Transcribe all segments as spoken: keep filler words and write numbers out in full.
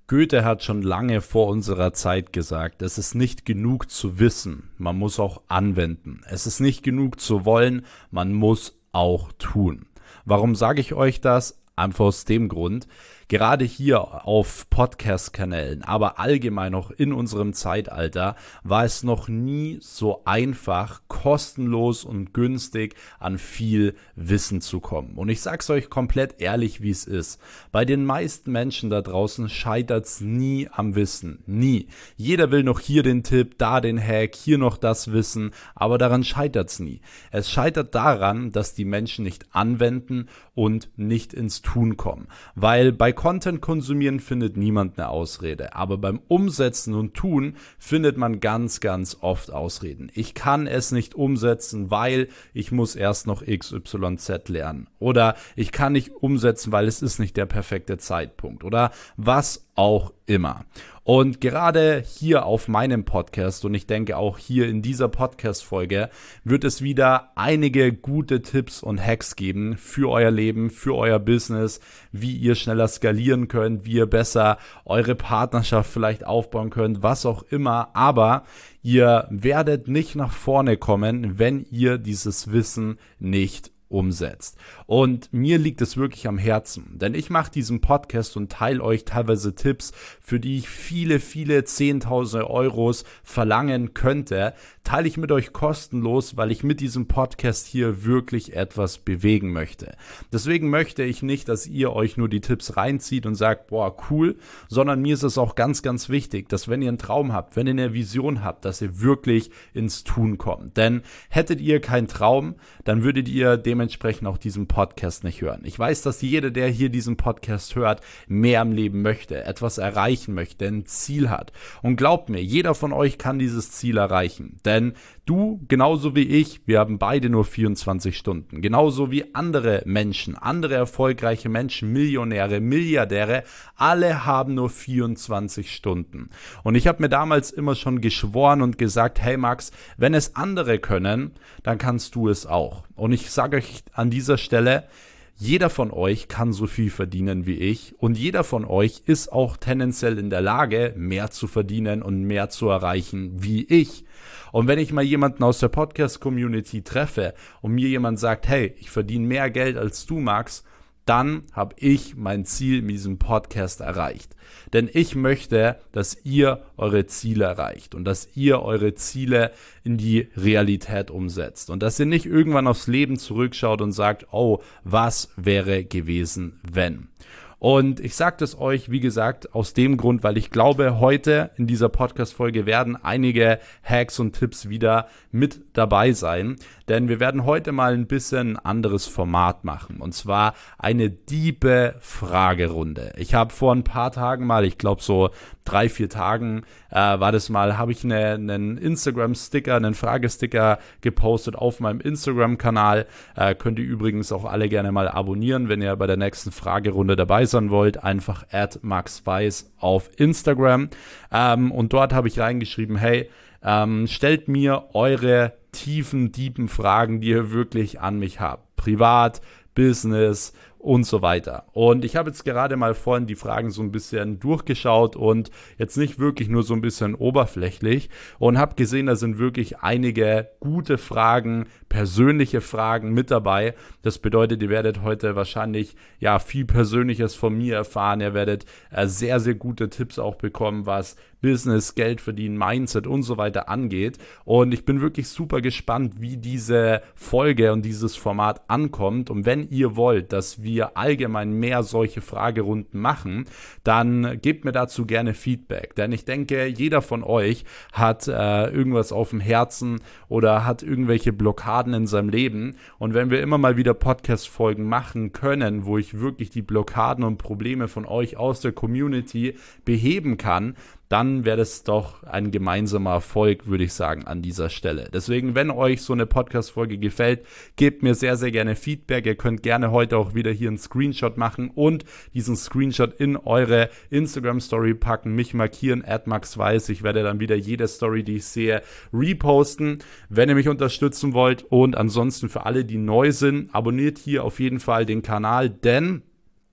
Goethe hat schon lange vor unserer Zeit gesagt, es ist nicht genug zu wissen, man muss auch anwenden. Es ist nicht genug zu wollen, man muss auch tun. Warum sage ich euch das? Einfach aus dem Grund, gerade hier auf Podcast-Kanälen, aber allgemein auch in unserem Zeitalter, war es noch nie so einfach, kostenlos und günstig an viel Wissen zu kommen. Und ich sag's euch komplett ehrlich, wie es ist. Bei den meisten Menschen da draußen scheitert's nie am Wissen. Nie. Jeder will noch hier den Tipp, da den Hack, hier noch das Wissen, aber daran scheitert's nie. Es scheitert daran, dass die Menschen nicht anwenden und nicht ins Tun kommen. Weil bei Content konsumieren findet niemand eine Ausrede, aber beim Umsetzen und Tun findet man ganz, ganz oft Ausreden. Ich kann es nicht umsetzen, weil ich muss erst noch X Y Z lernen. Oder ich kann nicht umsetzen, weil es ist nicht der perfekte Zeitpunkt. Oder was auch immer. Und gerade hier auf meinem Podcast und ich denke auch hier in dieser Podcast-Folge wird es wieder einige gute Tipps und Hacks geben für euer Leben, für euer Business, wie ihr schneller skalieren könnt, wie ihr besser eure Partnerschaft vielleicht aufbauen könnt, was auch immer. Aber ihr werdet nicht nach vorne kommen, wenn ihr dieses Wissen nicht umsetzt. Und mir liegt es wirklich am Herzen, denn ich mache diesen Podcast und teile euch teilweise Tipps, für die ich viele, viele Zehntausende Euros verlangen könnte, teile ich mit euch kostenlos, weil ich mit diesem Podcast hier wirklich etwas bewegen möchte. Deswegen möchte ich nicht, dass ihr euch nur die Tipps reinzieht und sagt, boah, cool, sondern mir ist es auch ganz, ganz wichtig, dass wenn ihr einen Traum habt, wenn ihr eine Vision habt, dass ihr wirklich ins Tun kommt. Denn hättet ihr keinen Traum, dann würdet ihr dem dementsprechend auch diesen Podcast nicht hören. Ich weiß, dass jeder, der hier diesen Podcast hört, mehr im Leben möchte, etwas erreichen möchte, ein Ziel hat. Und glaubt mir, jeder von euch kann dieses Ziel erreichen. Denn du, genauso wie ich, wir haben beide nur vierundzwanzig Stunden. Genauso wie andere Menschen, andere erfolgreiche Menschen, Millionäre, Milliardäre, alle haben nur vierundzwanzig Stunden. Und ich habe mir damals immer schon geschworen und gesagt, hey Max, wenn es andere können, dann kannst du es auch. Und ich sage euch an dieser Stelle, jeder von euch kann so viel verdienen wie ich und jeder von euch ist auch tendenziell in der Lage, mehr zu verdienen und mehr zu erreichen wie ich. Und wenn ich mal jemanden aus der Podcast-Community treffe und mir jemand sagt, hey, ich verdiene mehr Geld als du, Max, dann habe ich mein Ziel mit diesem Podcast erreicht. Denn ich möchte, dass ihr eure Ziele erreicht und dass ihr eure Ziele in die Realität umsetzt. Und dass ihr nicht irgendwann aufs Leben zurückschaut und sagt, oh, was wäre gewesen, wenn? Und ich sage das euch, wie gesagt, aus dem Grund, weil ich glaube, heute in dieser Podcast-Folge werden einige Hacks und Tipps wieder mit dabei sein. Denn wir werden heute mal ein bisschen ein anderes Format machen. Und zwar eine diepe Fragerunde. Ich habe vor ein paar Tagen mal, ich glaube so drei, vier Tagen äh, war das mal, habe ich eine, einen Instagram-Sticker, einen Fragesticker gepostet auf meinem Instagram-Kanal. Äh, könnt ihr übrigens auch alle gerne mal abonnieren, wenn ihr bei der nächsten Fragerunde dabei sein wollt. Einfach at maxweiss auf Instagram. Ähm, und dort habe ich reingeschrieben, hey, ähm, stellt mir eure tiefen, tiefen Fragen, die ihr wirklich an mich habt. Privat, Business und so weiter. Und ich habe jetzt gerade mal vorhin die Fragen so ein bisschen durchgeschaut und jetzt nicht wirklich nur so ein bisschen oberflächlich und habe gesehen, da sind wirklich einige gute Fragen, persönliche Fragen mit dabei. Das bedeutet, ihr werdet heute wahrscheinlich ja viel Persönliches von mir erfahren. Ihr werdet äh, sehr, sehr gute Tipps auch bekommen, was Business, Geld verdienen, Mindset und so weiter angeht. Und ich bin wirklich super gespannt, wie diese Folge und dieses Format ankommt. Und wenn ihr wollt, dass wir allgemein mehr solche Fragerunden machen, dann gebt mir dazu gerne Feedback. Denn ich denke, jeder von euch hat äh, irgendwas auf dem Herzen oder hat irgendwelche Blockaden in seinem Leben. Und wenn wir immer mal wieder Podcast-Folgen machen können, wo ich wirklich die Blockaden und Probleme von euch aus der Community beheben kann, dann wäre das doch ein gemeinsamer Erfolg, würde ich sagen, an dieser Stelle. Deswegen, wenn euch so eine Podcast-Folge gefällt, gebt mir sehr, sehr gerne Feedback. Ihr könnt gerne heute auch wieder hier einen Screenshot machen und diesen Screenshot in eure Instagram-Story packen, mich markieren, at maxweiss. Ich werde dann wieder jede Story, die ich sehe, reposten, wenn ihr mich unterstützen wollt. Und ansonsten für alle, die neu sind, abonniert hier auf jeden Fall den Kanal, denn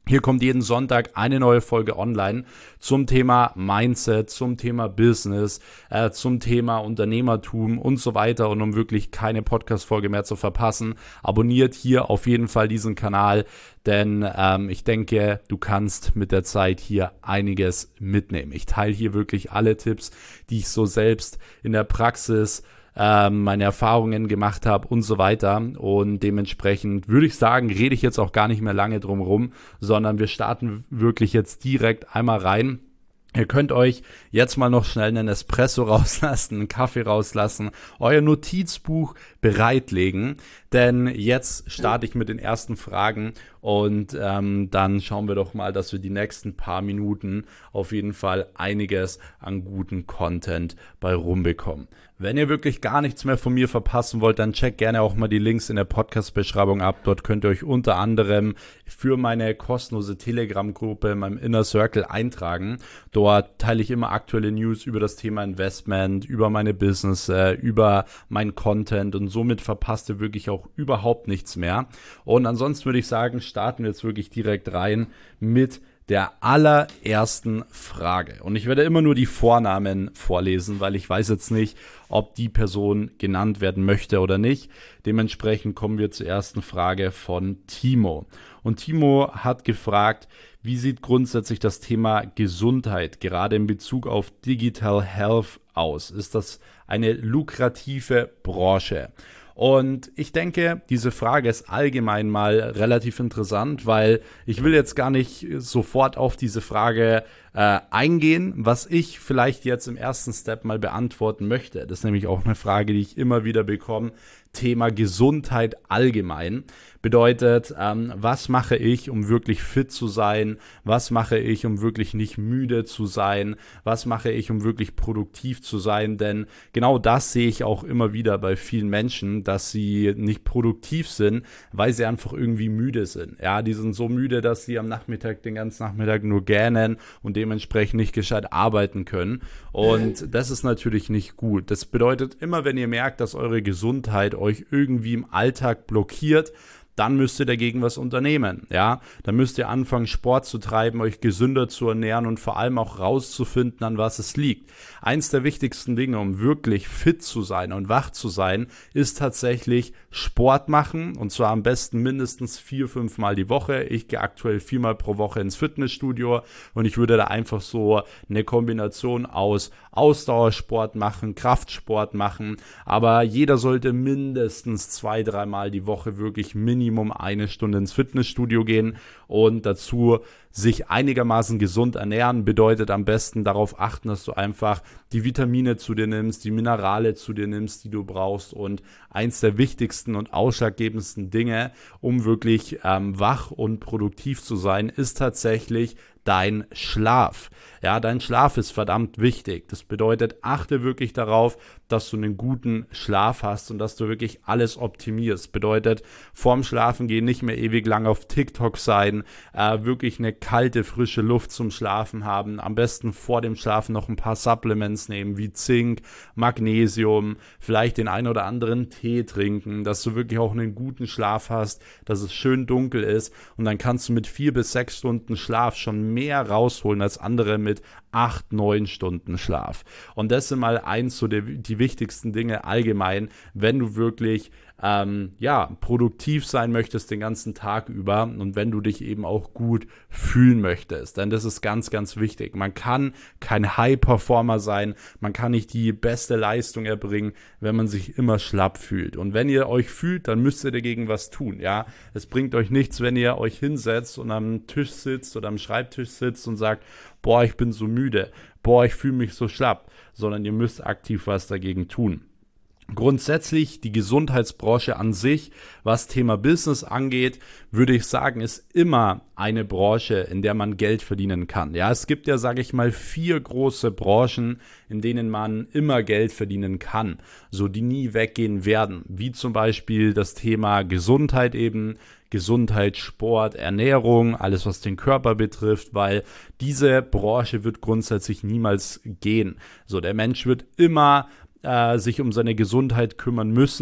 Hier kommt jeden Sonntag eine neue Folge online zum Thema Mindset, zum Thema Business, äh, zum Thema Unternehmertum und so weiter. Und um wirklich keine Podcast-Folge mehr zu verpassen, abonniert hier auf jeden Fall diesen Kanal, denn ähm, ich denke, du kannst mit der Zeit hier einiges mitnehmen. Ich teile hier wirklich alle Tipps, die ich so selbst in der Praxis meine Erfahrungen gemacht habe und so weiter, und dementsprechend würde ich sagen, rede ich jetzt auch gar nicht mehr lange drum rum, sondern wir starten wirklich jetzt direkt einmal rein. Ihr könnt euch jetzt mal noch schnell einen Espresso rauslassen, einen Kaffee rauslassen, euer Notizbuch bereitlegen, denn jetzt starte ich mit den ersten Fragen und ähm, dann schauen wir doch mal, dass wir die nächsten paar Minuten auf jeden Fall einiges an guten Content bei rumbekommen. Wenn ihr wirklich gar nichts mehr von mir verpassen wollt, dann checkt gerne auch mal die Links in der Podcast-Beschreibung ab. Dort könnt ihr euch unter anderem für meine kostenlose Telegram-Gruppe in meinem Inner Circle eintragen. Dort teile ich immer aktuelle News über das Thema Investment, über meine Business, über meinen Content, und somit verpasst ihr wirklich auch überhaupt nichts mehr. Und ansonsten würde ich sagen, starten wir jetzt wirklich direkt rein mit der allerersten Frage. Und ich werde immer nur die Vornamen vorlesen, weil ich weiß jetzt nicht, ob die Person genannt werden möchte oder nicht. Dementsprechend kommen wir zur ersten Frage von Timo. Und Timo hat gefragt, wie sieht grundsätzlich das Thema Gesundheit gerade in Bezug auf Digital Health aus? Ist das eine lukrative Branche? Und ich denke, diese Frage ist allgemein mal relativ interessant, weil ich will jetzt gar nicht sofort auf diese Frage äh, eingehen, was ich vielleicht jetzt im ersten Step mal beantworten möchte. Das ist nämlich auch eine Frage, die ich immer wieder bekomme. Thema Gesundheit allgemein. Bedeutet, ähm, was mache ich, um wirklich fit zu sein? Was mache ich, um wirklich nicht müde zu sein? Was mache ich, um wirklich produktiv zu sein? Denn genau das sehe ich auch immer wieder bei vielen Menschen, dass sie nicht produktiv sind, weil sie einfach irgendwie müde sind. Ja, die sind so müde, dass sie am Nachmittag den ganzen Nachmittag nur gähnen und dementsprechend nicht gescheit arbeiten können. Und das ist natürlich nicht gut. Das bedeutet, immer wenn ihr merkt, dass eure Gesundheit euch irgendwie im Alltag blockiert, dann müsst ihr dagegen was unternehmen, ja. Dann müsst ihr anfangen, Sport zu treiben, euch gesünder zu ernähren und vor allem auch rauszufinden, an was es liegt. Eins der wichtigsten Dinge, um wirklich fit zu sein und wach zu sein, ist tatsächlich Sport machen, und zwar am besten mindestens vier, fünf Mal die Woche. Ich gehe aktuell viermal pro Woche ins Fitnessstudio und ich würde da einfach so eine Kombination aus Ausdauersport machen, Kraftsport machen, aber jeder sollte mindestens zwei, dreimal die Woche wirklich Minimum eine Stunde ins Fitnessstudio gehen und dazu sich einigermaßen gesund ernähren. Bedeutet am besten darauf achten, dass du einfach die Vitamine zu dir nimmst, die Minerale zu dir nimmst, die du brauchst, und eins der wichtigsten und ausschlaggebendsten Dinge, um wirklich ähm, wach und produktiv zu sein, ist tatsächlich dein Schlaf. Ja, dein Schlaf ist verdammt wichtig. Das bedeutet, achte wirklich darauf, dass du einen guten Schlaf hast und dass du wirklich alles optimierst. Bedeutet, vorm Schlafen gehen nicht mehr ewig lang auf TikTok sein, äh, wirklich eine kalte, frische Luft zum Schlafen haben. Am besten vor dem Schlafen noch ein paar Supplements nehmen, wie Zink, Magnesium, vielleicht den ein oder anderen Tee trinken, dass du wirklich auch einen guten Schlaf hast, dass es schön dunkel ist, und dann kannst du mit vier bis sechs Stunden Schlaf schon mehr rausholen als andere mit acht, neun Stunden Schlaf. Und das sind mal eins so der, die wichtigsten Dinge allgemein, wenn du wirklich ähm, ja, produktiv sein möchtest den ganzen Tag über und wenn du dich eben auch gut fühlen möchtest. Denn das ist ganz, ganz wichtig. Man kann kein High-Performer sein, man kann nicht die beste Leistung erbringen, wenn man sich immer schlapp fühlt. Und wenn ihr euch fühlt, dann müsst ihr dagegen was tun. Ja, es bringt euch nichts, wenn ihr euch hinsetzt und am Tisch sitzt oder am Schreibtisch sitzt und sagt, boah, ich bin so müde, boah, ich fühle mich so schlapp, sondern ihr müsst aktiv was dagegen tun. Grundsätzlich die Gesundheitsbranche an sich, was Thema Business angeht, würde ich sagen, ist immer eine Branche, in der man Geld verdienen kann. Ja, es gibt ja, sage ich mal, vier große Branchen, in denen man immer Geld verdienen kann, so die nie weggehen werden, wie zum Beispiel das Thema Gesundheit eben, Gesundheit, Sport, Ernährung, alles was den Körper betrifft, weil diese Branche wird grundsätzlich niemals gehen. So, der Mensch wird immer sich um seine Gesundheit kümmern müssen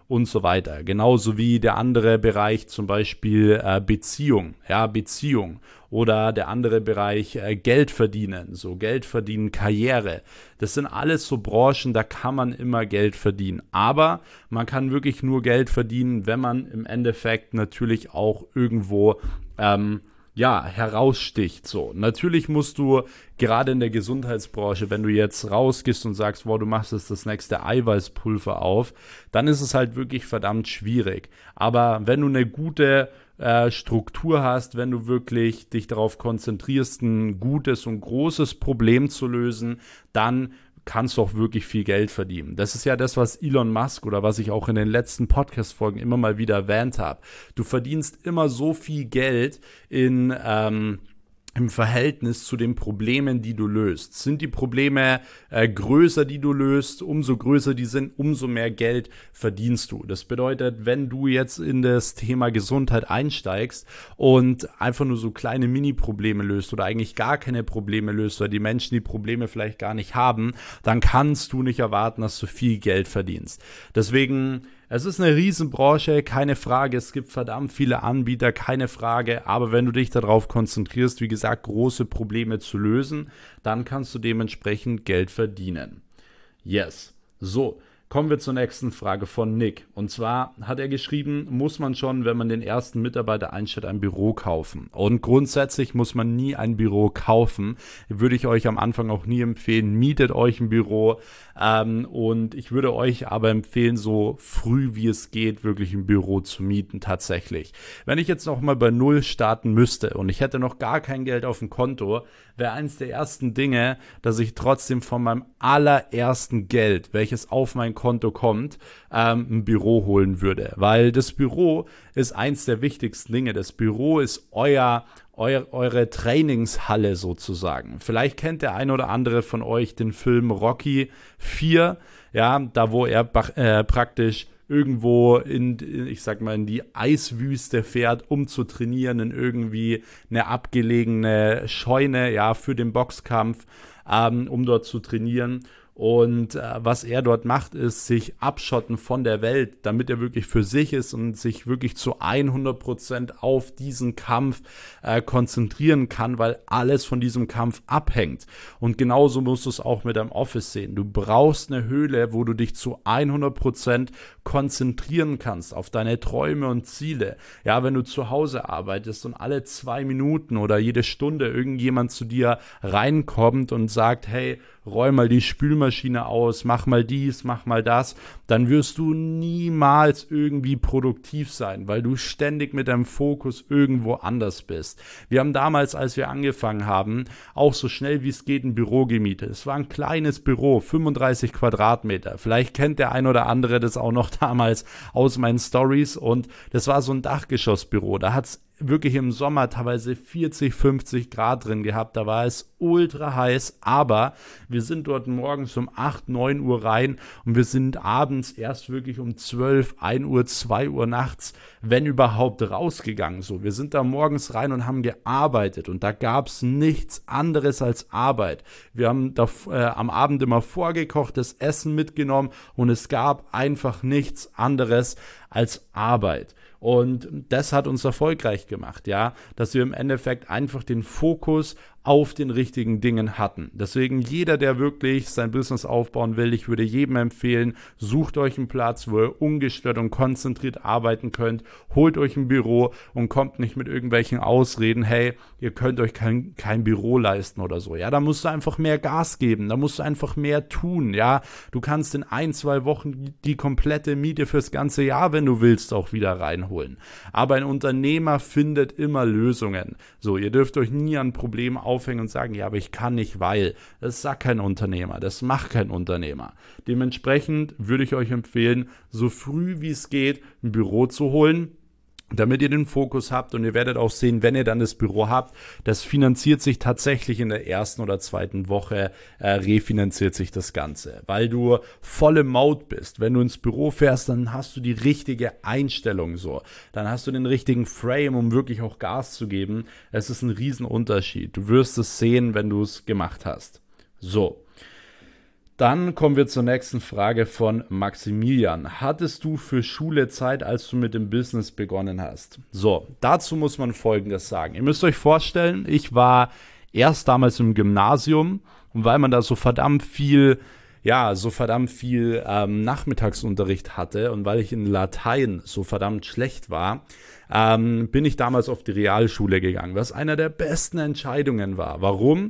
und so weiter. Genauso wie der andere Bereich, zum Beispiel äh, Beziehung, ja, Beziehung. Oder der andere Bereich äh, Geld verdienen, so Geld verdienen, Karriere. Das sind alles so Branchen, da kann man immer Geld verdienen. Aber man kann wirklich nur Geld verdienen, wenn man im Endeffekt natürlich auch irgendwo ähm, ja, heraussticht. So, natürlich musst du gerade in der Gesundheitsbranche, wenn du jetzt rausgehst und sagst, wow, du machst jetzt das nächste Eiweißpulver auf, dann ist es halt wirklich verdammt schwierig. Aber wenn du eine gute äh, Struktur hast, wenn du wirklich dich darauf konzentrierst, ein gutes und großes Problem zu lösen, dann kannst du auch wirklich viel Geld verdienen. Das ist ja das, was Elon Musk oder was ich auch in den letzten Podcast-Folgen immer mal wieder erwähnt habe. Du verdienst immer so viel Geld in ähm, im Verhältnis zu den Problemen, die du löst. Sind die Probleme äh, größer, die du löst, umso größer die sind, umso mehr Geld verdienst du. Das bedeutet, wenn du jetzt in das Thema Gesundheit einsteigst und einfach nur so kleine Mini-Probleme löst oder eigentlich gar keine Probleme löst, weil die Menschen die Probleme vielleicht gar nicht haben, dann kannst du nicht erwarten, dass du viel Geld verdienst. Deswegen, es ist eine Riesenbranche, keine Frage, es gibt verdammt viele Anbieter, keine Frage, aber wenn du dich darauf konzentrierst, wie gesagt, große Probleme zu lösen, dann kannst du dementsprechend Geld verdienen. Yes. So, kommen wir zur nächsten Frage von Nick. Und zwar hat er geschrieben, muss man schon, wenn man den ersten Mitarbeiter einstellt, ein Büro kaufen? Und grundsätzlich muss man nie ein Büro kaufen. Würde ich euch am Anfang auch nie empfehlen. Mietet euch ein Büro. Ähm, und ich würde euch aber empfehlen, so früh wie es geht, wirklich ein Büro zu mieten, tatsächlich. Wenn ich jetzt noch mal bei Null starten müsste und ich hätte noch gar kein Geld auf dem Konto, wäre eins der ersten Dinge, dass ich trotzdem von meinem allerersten Geld, welches auf mein Konto kommt, ähm, ein Büro holen würde. Weil das Büro ist eins der wichtigsten Dinge. Das Büro ist euer Eu- eure Trainingshalle sozusagen. Vielleicht kennt der ein oder andere von euch den Film Rocky vier, ja, da wo er äh, praktisch irgendwo in, ich sag mal, in die Eiswüste fährt, um zu trainieren, in irgendwie eine abgelegene Scheune, ja, für den Boxkampf, ähm, um dort zu trainieren. Und äh, was er dort macht, ist sich abschotten von der Welt, damit er wirklich für sich ist und sich wirklich zu hundert Prozent auf diesen Kampf äh, konzentrieren kann, weil alles von diesem Kampf abhängt. Und genauso musst du es auch mit deinem Office sehen. Du brauchst eine Höhle, wo du dich zu hundert Prozent konzentrieren kannst auf deine Träume und Ziele. Ja, wenn du zu Hause arbeitest und alle zwei Minuten oder jede Stunde irgendjemand zu dir reinkommt und sagt, hey, räum mal die Spülmaschine aus, mach mal dies, mach mal das, dann wirst du niemals irgendwie produktiv sein, weil du ständig mit deinem Fokus irgendwo anders bist. Wir haben damals, als wir angefangen haben, auch so schnell wie es geht ein Büro gemietet. Es war ein kleines Büro, fünfunddreißig Quadratmeter. Vielleicht kennt der ein oder andere das auch noch damals aus meinen Stories und das war so ein Dachgeschossbüro. Da hat's wirklich im Sommer teilweise vierzig, fünfzig Grad drin gehabt, da war es ultra heiß, aber wir sind dort morgens um acht, neun Uhr rein und wir sind abends erst wirklich um zwölf, ein Uhr, zwei Uhr nachts, wenn überhaupt, rausgegangen. So, wir sind da morgens rein und haben gearbeitet und da gab es nichts anderes als Arbeit. Wir haben da äh, am Abend immer vorgekochtes Essen mitgenommen und es gab einfach nichts anderes als Arbeit. Und das hat uns erfolgreich gemacht, ja, dass wir im Endeffekt einfach den Fokus auf den richtigen Dingen hatten. Deswegen jeder, der wirklich sein Business aufbauen will, ich würde jedem empfehlen, sucht euch einen Platz, wo ihr ungestört und konzentriert arbeiten könnt, holt euch ein Büro und kommt nicht mit irgendwelchen Ausreden, hey, ihr könnt euch kein, kein Büro leisten oder so. Ja, da musst du einfach mehr Gas geben, da musst du einfach mehr tun, ja. Du kannst in ein, zwei Wochen die komplette Miete fürs ganze Jahr, wenn du willst, auch wieder reinholen. Aber ein Unternehmer findet immer Lösungen. So, ihr dürft euch nie an Problemen aufhängen und sagen, ja, aber ich kann nicht, weil. Das sagt kein Unternehmer, das macht kein Unternehmer. Dementsprechend würde ich euch empfehlen, so früh wie es geht, ein Büro zu holen, damit ihr den Fokus habt und ihr werdet auch sehen, wenn ihr dann das Büro habt, das finanziert sich tatsächlich in der ersten oder zweiten Woche, äh, refinanziert sich das Ganze, weil du voll im Mode bist. Wenn du ins Büro fährst, dann hast du die richtige Einstellung so. Dann hast du den richtigen Frame, um wirklich auch Gas zu geben. Es ist ein Riesenunterschied. Du wirst es sehen, wenn du es gemacht hast. So. Dann kommen wir zur nächsten Frage von Maximilian. Hattest du für Schule Zeit, als du mit dem Business begonnen hast? So, dazu muss man Folgendes sagen. Ihr müsst euch vorstellen, ich war erst damals im Gymnasium und weil man da so verdammt viel, ja, so verdammt viel ähm, Nachmittagsunterricht hatte und weil ich in Latein so verdammt schlecht war, ähm, bin ich damals auf die Realschule gegangen, was einer der besten Entscheidungen war. Warum?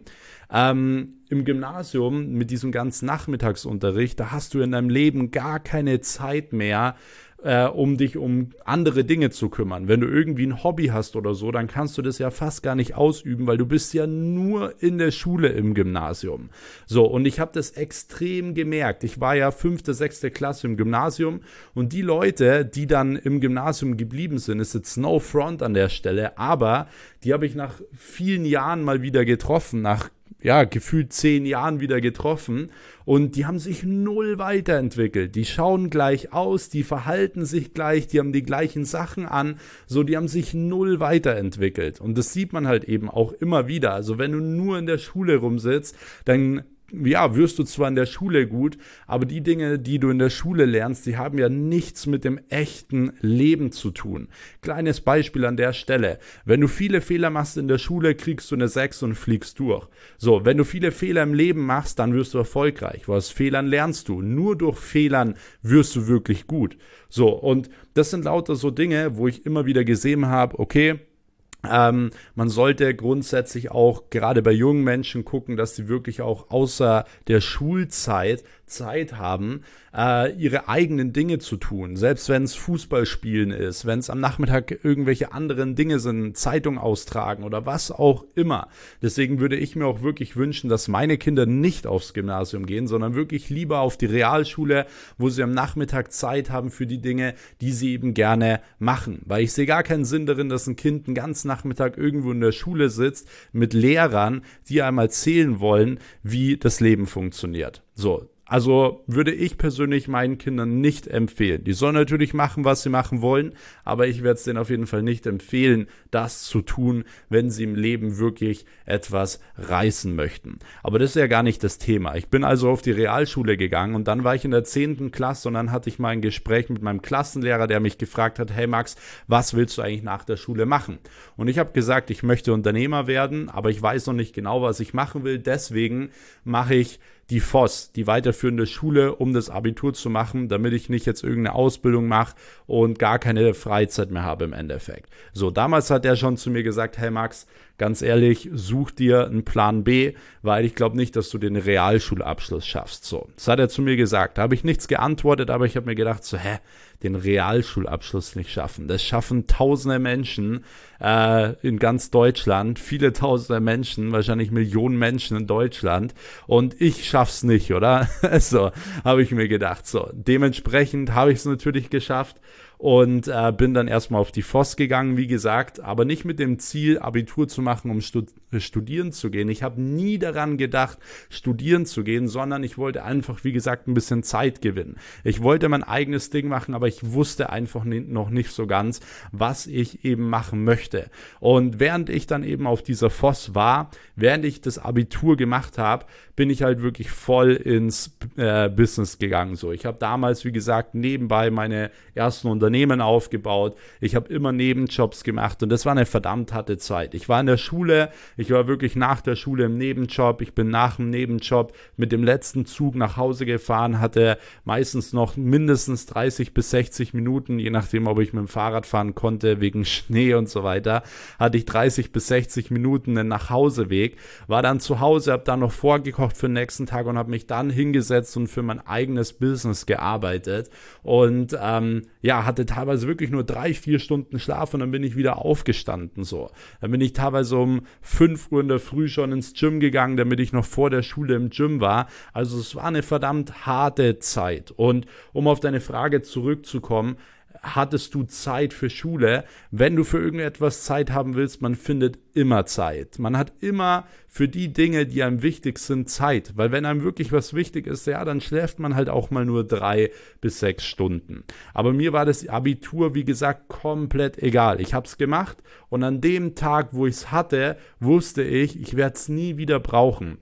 Ähm, im Gymnasium mit diesem ganzen Nachmittagsunterricht, da hast du in deinem Leben gar keine Zeit mehr, äh, um dich um andere Dinge zu kümmern. Wenn du irgendwie ein Hobby hast oder so, dann kannst du das ja fast gar nicht ausüben, weil du bist ja nur in der Schule im Gymnasium. So, und ich habe das extrem gemerkt. Ich war ja fünfte, sechste Klasse im Gymnasium und die Leute, die dann im Gymnasium geblieben sind, ist jetzt no front an der Stelle, aber die habe ich nach vielen Jahren mal wieder getroffen, nach ja, gefühlt zehn Jahren wieder getroffen und die haben sich null weiterentwickelt. Die schauen gleich aus, die verhalten sich gleich, die haben die gleichen Sachen an, so, die haben sich null weiterentwickelt. Und das sieht man halt eben auch immer wieder. Also wenn du nur in der Schule rumsitzt, dann ja, wirst du zwar in der Schule gut, aber die Dinge, die du in der Schule lernst, die haben ja nichts mit dem echten Leben zu tun. Kleines Beispiel an der Stelle. Wenn du viele Fehler machst in der Schule, kriegst du eine sechs und fliegst durch. So, wenn du viele Fehler im Leben machst, dann wirst du erfolgreich. Aus Fehlern lernst du. Nur durch Fehlern wirst du wirklich gut. So, und das sind lauter so Dinge, wo ich immer wieder gesehen habe, okay, Ähm, man sollte grundsätzlich auch gerade bei jungen Menschen gucken, dass sie wirklich auch außer der Schulzeit Zeit haben, äh, ihre eigenen Dinge zu tun. Selbst wenn es Fußballspielen ist, wenn es am Nachmittag irgendwelche anderen Dinge sind, Zeitung austragen oder was auch immer. Deswegen würde ich mir auch wirklich wünschen, dass meine Kinder nicht aufs Gymnasium gehen, sondern wirklich lieber auf die Realschule, wo sie am Nachmittag Zeit haben für die Dinge, die sie eben gerne machen. Weil ich sehe gar keinen Sinn darin, dass ein Kind einen ganzen Nachmittag irgendwo in der Schule sitzt mit Lehrern, die einem erzählen wollen, wie das Leben funktioniert. So. Also würde ich persönlich meinen Kindern nicht empfehlen. Die sollen natürlich machen, was sie machen wollen, aber ich werde es denen auf jeden Fall nicht empfehlen, das zu tun, wenn sie im Leben wirklich etwas reißen möchten. Aber das ist ja gar nicht das Thema. Ich bin also auf die Realschule gegangen und dann war ich in der zehnten Klasse und dann hatte ich mal ein Gespräch mit meinem Klassenlehrer, der mich gefragt hat, hey Max, was willst du eigentlich nach der Schule machen? Und ich habe gesagt, ich möchte Unternehmer werden, aber ich weiß noch nicht genau, was ich machen will. Deswegen mache ich die F O S, die weiterführende Schule, um das Abitur zu machen, damit ich nicht jetzt irgendeine Ausbildung mache und gar keine Freizeit mehr habe im Endeffekt. So, damals hat er schon zu mir gesagt, hey Max, ganz ehrlich, such dir einen Plan B, weil ich glaube nicht, dass du den Realschulabschluss schaffst. So, das hat er zu mir gesagt. Da habe ich nichts geantwortet, aber ich habe mir gedacht, so, hä, den Realschulabschluss nicht schaffen. Das schaffen tausende Menschen äh, in ganz Deutschland, viele tausende Menschen, wahrscheinlich Millionen Menschen in Deutschland und ich schaff's nicht, oder? So, habe ich mir gedacht. So, dementsprechend habe ich es natürlich geschafft und äh, bin dann erstmal auf die F O S gegangen, wie gesagt, aber nicht mit dem Ziel, Abitur zu machen, um stud- studieren zu gehen. Ich habe nie daran gedacht, studieren zu gehen, sondern ich wollte einfach, wie gesagt, ein bisschen Zeit gewinnen. Ich wollte mein eigenes Ding machen, aber ich wusste einfach nie, noch nicht so ganz, was ich eben machen möchte. Und während ich dann eben auf dieser F O S war, während ich das Abitur gemacht habe, bin ich halt wirklich voll ins äh, Business gegangen. So, ich habe damals, wie gesagt, nebenbei meine ersten Unternehmen aufgebaut. Ich habe immer Nebenjobs gemacht und das war eine verdammt harte Zeit. Ich war in der Schule, ich war wirklich nach der Schule im Nebenjob. Ich bin nach dem Nebenjob mit dem letzten Zug nach Hause gefahren, hatte meistens noch mindestens dreißig bis sechzig Minuten, je nachdem, ob ich mit dem Fahrrad fahren konnte, wegen Schnee und so weiter, hatte ich dreißig bis sechzig Minuten einen Nachhauseweg, war dann zu Hause, habe dann noch vorgekocht für den nächsten Tag und habe mich dann hingesetzt und für mein eigenes Business gearbeitet und ähm, ja, hatte teilweise wirklich nur drei, vier Stunden Schlaf und dann bin ich wieder aufgestanden, so. Dann bin ich teilweise um fünf Uhr in der Früh schon ins Gym gegangen, damit ich noch vor der Schule im Gym war. Also es war eine verdammt harte Zeit. Und um auf deine Frage zurückzukommen, hattest du Zeit für Schule? Wenn du für irgendetwas Zeit haben willst, man findet immer Zeit. Man hat immer für die Dinge, die einem wichtig sind, Zeit. Weil wenn einem wirklich was wichtig ist, ja, dann schläft man halt auch mal nur drei bis sechs Stunden. Aber mir war das Abitur, wie gesagt, komplett egal. Ich habe es gemacht und an dem Tag, wo ich es hatte, wusste ich, ich werde es nie wieder brauchen.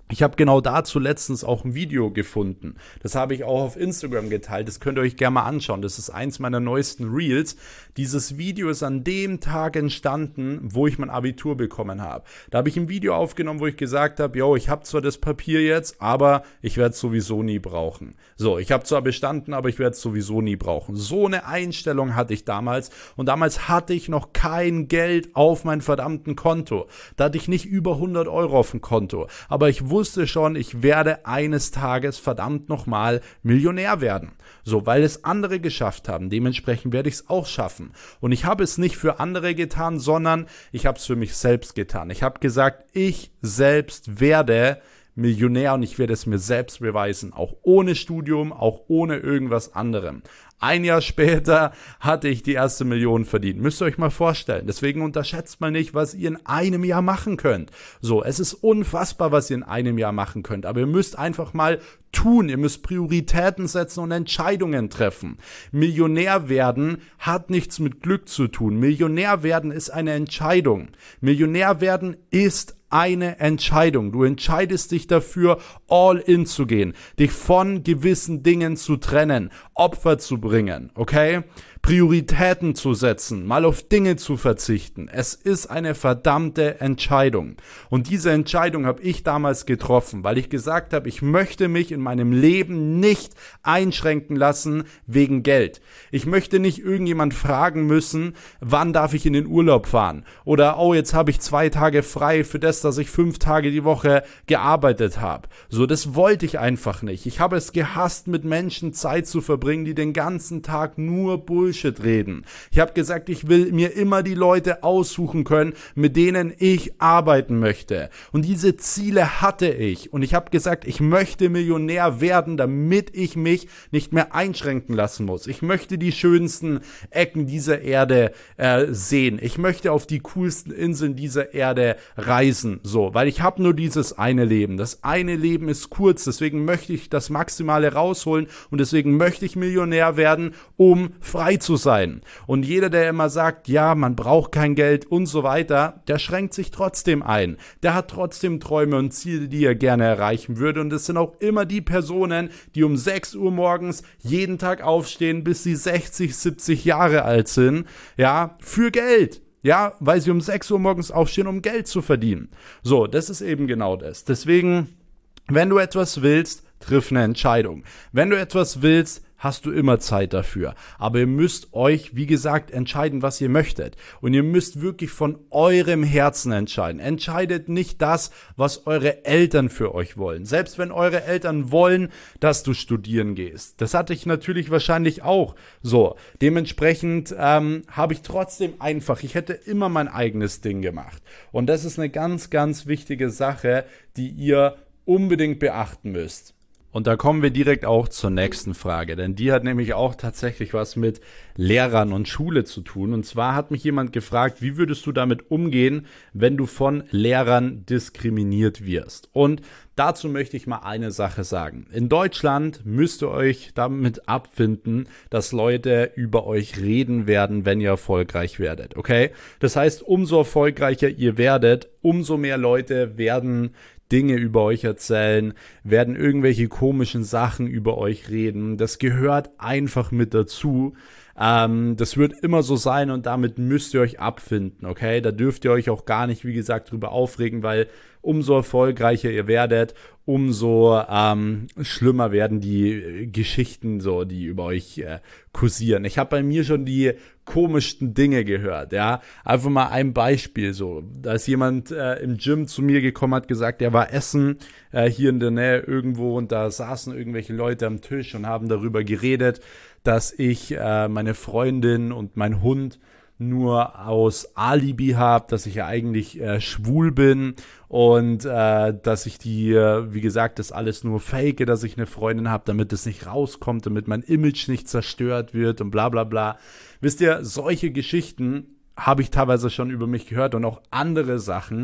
Ich habe genau dazu letztens auch ein Video gefunden. Das habe ich auch auf Instagram geteilt. Das könnt ihr euch gerne mal anschauen. Das ist eins meiner neuesten Reels. Dieses Video ist an dem Tag entstanden, wo ich mein Abitur bekommen habe. Da habe ich ein Video aufgenommen, wo ich gesagt habe, yo, ich habe zwar das Papier jetzt, aber ich werde es sowieso nie brauchen. So, ich habe zwar bestanden, aber ich werde es sowieso nie brauchen. So eine Einstellung hatte ich damals. Und damals hatte ich noch kein Geld auf mein verdammten Konto. Da hatte ich nicht über hundert Euro auf dem Konto. Aber ich wusste, wusste schon, ich werde eines Tages verdammt nochmal Millionär werden. So, weil es andere geschafft haben. Dementsprechend werde ich es auch schaffen. Und ich habe es nicht für andere getan, sondern ich habe es für mich selbst getan. Ich habe gesagt, ich selbst werde Millionär und ich werde es mir selbst beweisen. Auch ohne Studium, auch ohne irgendwas anderem. Ein Jahr später hatte ich die erste Million verdient. Müsst ihr euch mal vorstellen. Deswegen unterschätzt mal nicht, was ihr in einem Jahr machen könnt. So, es ist unfassbar, was ihr in einem Jahr machen könnt. Aber ihr müsst einfach mal tun. Ihr müsst Prioritäten setzen und Entscheidungen treffen. Millionär werden hat nichts mit Glück zu tun. Millionär werden ist eine Entscheidung. Millionär werden ist eine Entscheidung. Du entscheidest dich dafür, all in zu gehen, dich von gewissen Dingen zu trennen, Opfer zu bringen, okay? Prioritäten zu setzen, mal auf Dinge zu verzichten. Es ist eine verdammte Entscheidung. Und diese Entscheidung habe ich damals getroffen, weil ich gesagt habe, ich möchte mich in meinem Leben nicht einschränken lassen wegen Geld. Ich möchte nicht irgendjemand fragen müssen, wann darf ich in den Urlaub fahren? Oder, oh, jetzt habe ich zwei Tage frei für das, dass ich fünf Tage die Woche gearbeitet habe. So, das wollte ich einfach nicht. Ich habe es gehasst, mit Menschen Zeit zu verbringen, die den ganzen Tag nur Bullshit reden. Ich habe gesagt, ich will mir immer die Leute aussuchen können, mit denen ich arbeiten möchte. Und diese Ziele hatte ich. Und ich habe gesagt, ich möchte Millionär werden, damit ich mich nicht mehr einschränken lassen muss. Ich möchte die schönsten Ecken dieser Erde äh, sehen. Ich möchte auf die coolsten Inseln dieser Erde reisen. So, weil ich habe nur dieses eine Leben. Das eine Leben ist kurz, deswegen möchte ich das Maximale rausholen und deswegen möchte ich Millionär werden, um frei zu sein. Und jeder, der immer sagt, ja, man braucht kein Geld und so weiter, der schränkt sich trotzdem ein. Der hat trotzdem Träume und Ziele, die er gerne erreichen würde. Und es sind auch immer die Personen, die um sechs Uhr morgens jeden Tag aufstehen, bis sie sechzig, siebzig Jahre alt sind, ja, für Geld. Ja, weil sie um sechs Uhr morgens aufstehen, um Geld zu verdienen. So, das ist eben genau das. Deswegen, wenn du etwas willst, triff eine Entscheidung. Wenn du etwas willst, hast du immer Zeit dafür. Aber ihr müsst euch, wie gesagt, entscheiden, was ihr möchtet. Und ihr müsst wirklich von eurem Herzen entscheiden. Entscheidet nicht das, was eure Eltern für euch wollen. Selbst wenn eure Eltern wollen, dass du studieren gehst. Das hatte ich natürlich wahrscheinlich auch so. Dementsprechend ähm, habe ich trotzdem einfach, ich hätte immer mein eigenes Ding gemacht. Und das ist eine ganz, ganz wichtige Sache, die ihr unbedingt beachten müsst. Und da kommen wir direkt auch zur nächsten Frage, denn die hat nämlich auch tatsächlich was mit Lehrern und Schule zu tun. Und zwar hat mich jemand gefragt, wie würdest du damit umgehen, wenn du von Lehrern diskriminiert wirst? Und dazu möchte ich mal eine Sache sagen. In Deutschland müsst ihr euch damit abfinden, dass Leute über euch reden werden, wenn ihr erfolgreich werdet, okay? Das heißt, umso erfolgreicher ihr werdet, umso mehr Leute werden Dinge über euch erzählen, werden irgendwelche komischen Sachen über euch reden. Das gehört einfach mit dazu. Ähm, das wird immer so sein und damit müsst ihr euch abfinden, okay? Da dürft ihr euch auch gar nicht, wie gesagt, drüber aufregen, weil umso erfolgreicher ihr werdet, umso ähm, schlimmer werden die Geschichten, so, die über euch äh, kursieren. Ich habe bei mir schon die komischsten Dinge gehört, ja. Einfach mal ein Beispiel, so. Da ist jemand äh, im Gym zu mir gekommen, hat gesagt, er war essen äh, hier in der Nähe irgendwo und da saßen irgendwelche Leute am Tisch und haben darüber geredet, dass ich äh, meine Freundin und mein Hund nur aus Alibi habe, dass ich ja eigentlich äh, schwul bin und äh, dass ich die, äh, wie gesagt, das alles nur fake, dass ich eine Freundin habe, damit es nicht rauskommt, damit mein Image nicht zerstört wird und bla bla bla. Wisst ihr, solche Geschichten habe ich teilweise schon über mich gehört und auch andere Sachen.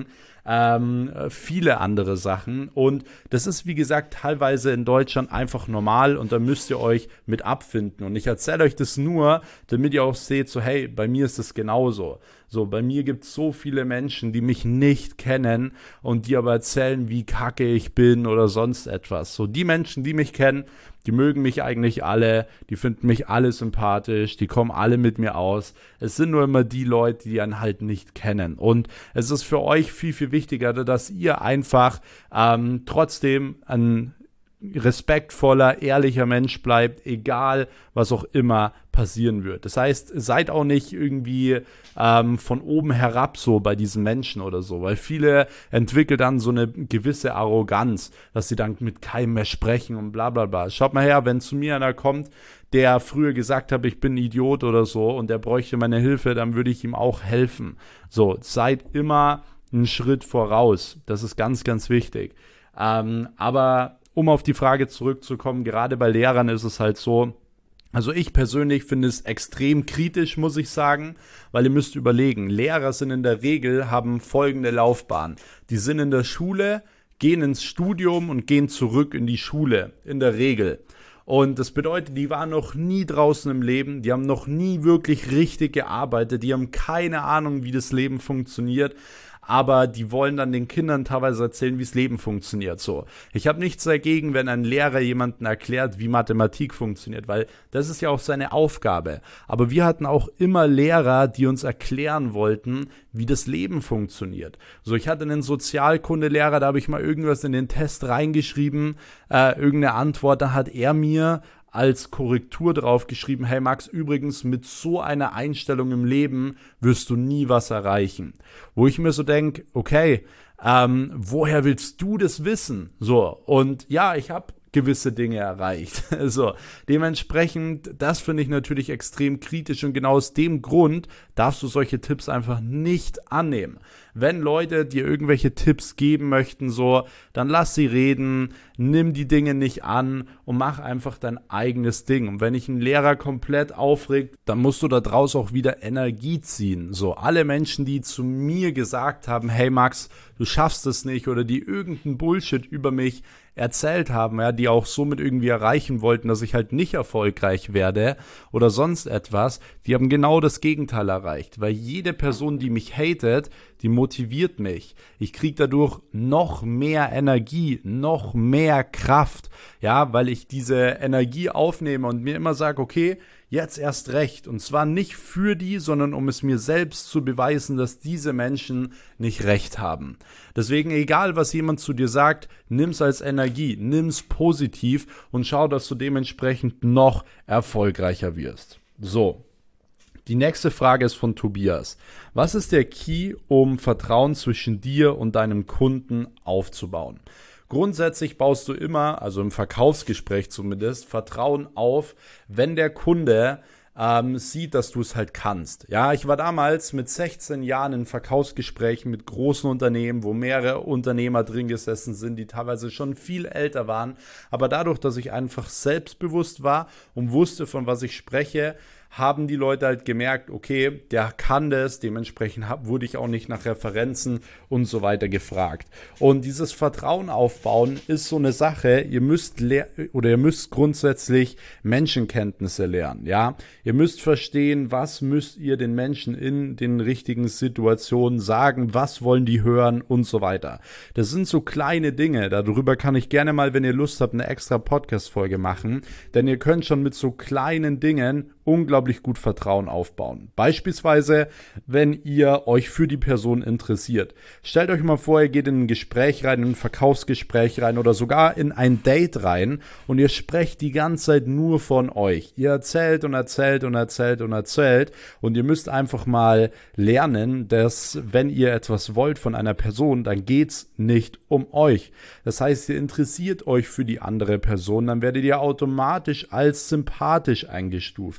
ähm, viele andere Sachen. Und das ist, wie gesagt, teilweise in Deutschland einfach normal und da müsst ihr euch mit abfinden. Und ich erzähle euch das nur, damit ihr auch seht, so hey, bei mir ist es genauso. So, bei mir gibt es so viele Menschen, die mich nicht kennen und die aber erzählen, wie kacke ich bin oder sonst etwas. So, die Menschen, die mich kennen, die mögen mich eigentlich alle, die finden mich alle sympathisch, die kommen alle mit mir aus. Es sind nur immer die Leute, die einen halt nicht kennen. Und es ist für euch viel, viel wichtiger, dass ihr einfach ähm, trotzdem ein respektvoller, ehrlicher Mensch bleibt, egal was auch immer passieren wird. Das heißt, seid auch nicht irgendwie ähm, von oben herab so bei diesen Menschen oder so, weil viele entwickeln dann so eine gewisse Arroganz, dass sie dann mit keinem mehr sprechen und bla bla bla. Schaut mal her, wenn zu mir einer kommt, der früher gesagt hat, ich bin ein Idiot oder so und der bräuchte meine Hilfe, dann würde ich ihm auch helfen. So, seid immer einen Schritt voraus. Das ist ganz, ganz wichtig. Ähm, aber um auf die Frage zurückzukommen, gerade bei Lehrern ist es halt so, also ich persönlich finde es extrem kritisch, muss ich sagen, weil ihr müsst überlegen, Lehrer sind in der Regel, haben folgende Laufbahn. Die sind in der Schule, gehen ins Studium und gehen zurück in die Schule, in der Regel. Und das bedeutet, die waren noch nie draußen im Leben, die haben noch nie wirklich richtig gearbeitet, die haben keine Ahnung, wie das Leben funktioniert. Aber die wollen dann den Kindern teilweise erzählen, wie das Leben funktioniert. So, ich habe nichts dagegen, wenn ein Lehrer jemandem erklärt, wie Mathematik funktioniert, weil das ist ja auch seine Aufgabe. Aber wir hatten auch immer Lehrer, die uns erklären wollten, wie das Leben funktioniert. So, ich hatte einen Sozialkundelehrer, da habe ich mal irgendwas in den Test reingeschrieben, äh, irgendeine Antwort, da hat er mir als Korrektur drauf geschrieben, hey Max, übrigens mit so einer Einstellung im Leben wirst du nie was erreichen. Wo ich mir so denke, okay, ähm, woher willst du das wissen? So, und ja, ich habe gewisse Dinge erreicht. So, dementsprechend, das finde ich natürlich extrem kritisch und genau aus dem Grund darfst du solche Tipps einfach nicht annehmen. Wenn Leute dir irgendwelche Tipps geben möchten, so, dann lass sie reden, nimm die Dinge nicht an und mach einfach dein eigenes Ding. Und wenn dich ein Lehrer komplett aufregt, dann musst du daraus auch wieder Energie ziehen. So, alle Menschen, die zu mir gesagt haben, hey Max, du schaffst es nicht oder die irgendeinen Bullshit über mich erzählt haben, ja, die auch somit irgendwie erreichen wollten, dass ich halt nicht erfolgreich werde oder sonst etwas, die haben genau das Gegenteil erreicht, weil jede Person, die mich hatet, die motiviert mich. Ich kriege dadurch noch mehr Energie, noch mehr Kraft, ja, weil ich diese Energie aufnehme und mir immer sage, okay, jetzt erst recht. Und zwar nicht für die, sondern um es mir selbst zu beweisen, dass diese Menschen nicht recht haben. Deswegen, egal was jemand zu dir sagt, nimm's als Energie, nimm's positiv und schau, dass du dementsprechend noch erfolgreicher wirst. So. Die nächste Frage ist von Tobias. Was ist der Key, um Vertrauen zwischen dir und deinem Kunden aufzubauen? Grundsätzlich baust du immer, also im Verkaufsgespräch zumindest, Vertrauen auf, wenn der Kunde ähm, sieht, dass du es halt kannst. Ja, ich war damals mit sechzehn Jahren in Verkaufsgesprächen mit großen Unternehmen, wo mehrere Unternehmer drin gesessen sind, die teilweise schon viel älter waren. Aber dadurch, dass ich einfach selbstbewusst war und wusste, von was ich spreche, haben die Leute halt gemerkt, okay, der kann das, dementsprechend hab, wurde ich auch nicht nach Referenzen und so weiter gefragt. Und dieses Vertrauen aufbauen ist so eine Sache, ihr müsst le- oder ihr müsst grundsätzlich Menschenkenntnisse lernen, ja. Ihr müsst verstehen, was müsst ihr den Menschen in den richtigen Situationen sagen, was wollen die hören und so weiter. Das sind so kleine Dinge, darüber kann ich gerne mal, wenn ihr Lust habt, eine extra Podcast-Folge machen, denn ihr könnt schon mit so kleinen Dingen unglaublich gut Vertrauen aufbauen. Beispielsweise, wenn ihr euch für die Person interessiert. Stellt euch mal vor, ihr geht in ein Gespräch rein, in ein Verkaufsgespräch rein oder sogar in ein Date rein und ihr sprecht die ganze Zeit nur von euch. Ihr erzählt und erzählt und erzählt und erzählt und ihr müsst einfach mal lernen, dass wenn ihr etwas wollt von einer Person, dann geht's nicht um euch. Das heißt, ihr interessiert euch für die andere Person, dann werdet ihr automatisch als sympathisch eingestuft. Das heißt,